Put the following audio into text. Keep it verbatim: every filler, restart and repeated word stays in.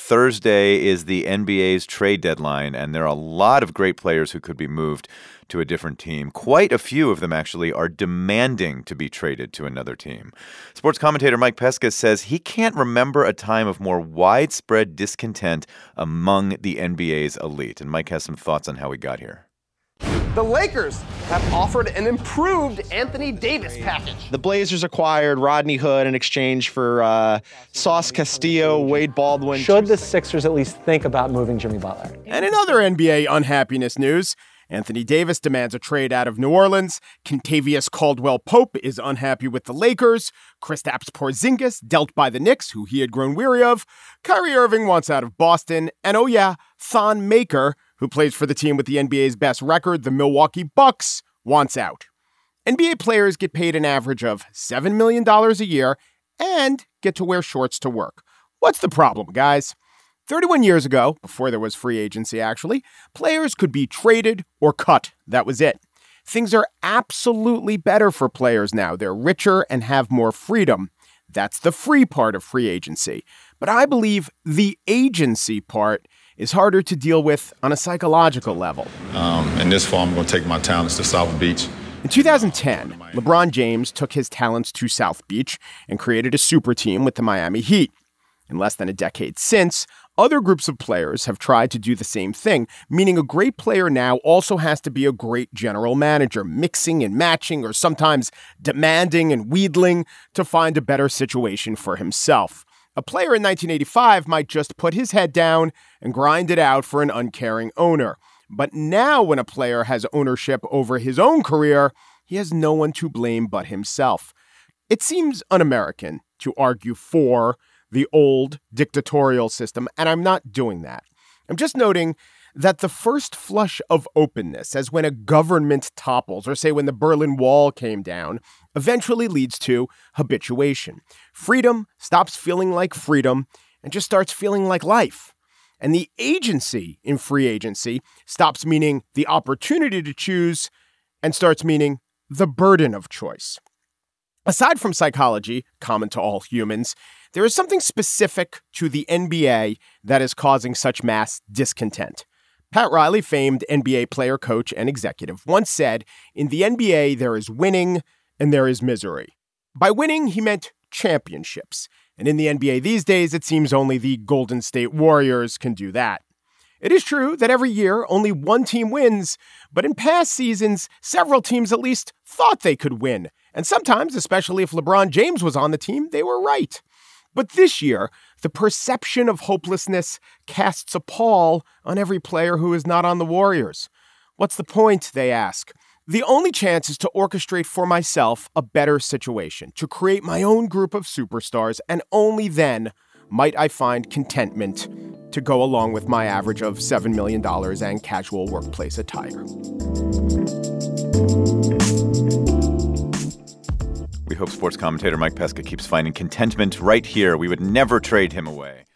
Thursday is the N B A's trade deadline, and there are a lot of great players who could be moved to a different team. Quite a few of them, actually, are demanding to be traded to another team. Sports commentator Mike Pesca says he can't remember a time of more widespread discontent among the N B A's elite. And Mike has some thoughts on how we got here. The Lakers have offered an improved Anthony Davis package. The Blazers acquired Rodney Hood in exchange for uh, Sauce Castillo, Wade Baldwin. Should the Sixers at least think about moving Jimmy Butler? And in other N B A unhappiness news, Anthony Davis demands a trade out of New Orleans. Kentavious Caldwell-Pope is unhappy with the Lakers. Kristaps Porzingis dealt by the Knicks, who he had grown weary of. Kyrie Irving wants out of Boston. And oh yeah, Thon Maker, who plays for the team with the N B A's best record, the Milwaukee Bucks, wants out. N B A players get paid an average of seven million dollars a year and get to wear shorts to work. What's the problem, guys? thirty-one years ago, before there was free agency actually, players could be traded or cut. That was it. Things are absolutely better for players now. They're richer and have more freedom. That's the free part of free agency. But I believe the agency part is harder to deal with on a psychological level. Um, in this fall, I'm going to take my talents to South Beach. In two thousand ten, LeBron James took his talents to South Beach and created a super team with the Miami Heat. In less than a decade since, other groups of players have tried to do the same thing, meaning a great player now also has to be a great general manager, mixing and matching or sometimes demanding and wheedling to find a better situation for himself. A player in nineteen eighty-five might just put his head down and grind it out for an uncaring owner. But now when a player has ownership over his own career, he has no one to blame but himself. It seems un-American to argue for the old dictatorial system, and I'm not doing that. I'm just noting that the first flush of openness, as when a government topples, or say when the Berlin Wall came down, eventually leads to habituation. Freedom stops feeling like freedom and just starts feeling like life. And the agency in free agency stops meaning the opportunity to choose and starts meaning the burden of choice. Aside from psychology, common to all humans, there is something specific to the N B A that is causing such mass discontent. Pat Riley, famed N B A player, coach, and executive, once said, "In the N B A, there is winning and there is misery." By winning, he meant championships. And in the N B A these days, it seems only the Golden State Warriors can do that. It is true that every year only one team wins, but in past seasons, several teams at least thought they could win. And sometimes, especially if LeBron James was on the team, they were right. But this year, the perception of hopelessness casts a pall on every player who is not on the Warriors. What's the point, they ask. The only chance is to orchestrate for myself a better situation, to create my own group of superstars, and only then might I find contentment to go along with my average of seven million dollars and casual workplace attire. We hope sports commentator Mike Pesca keeps finding contentment right here. We would never trade him away.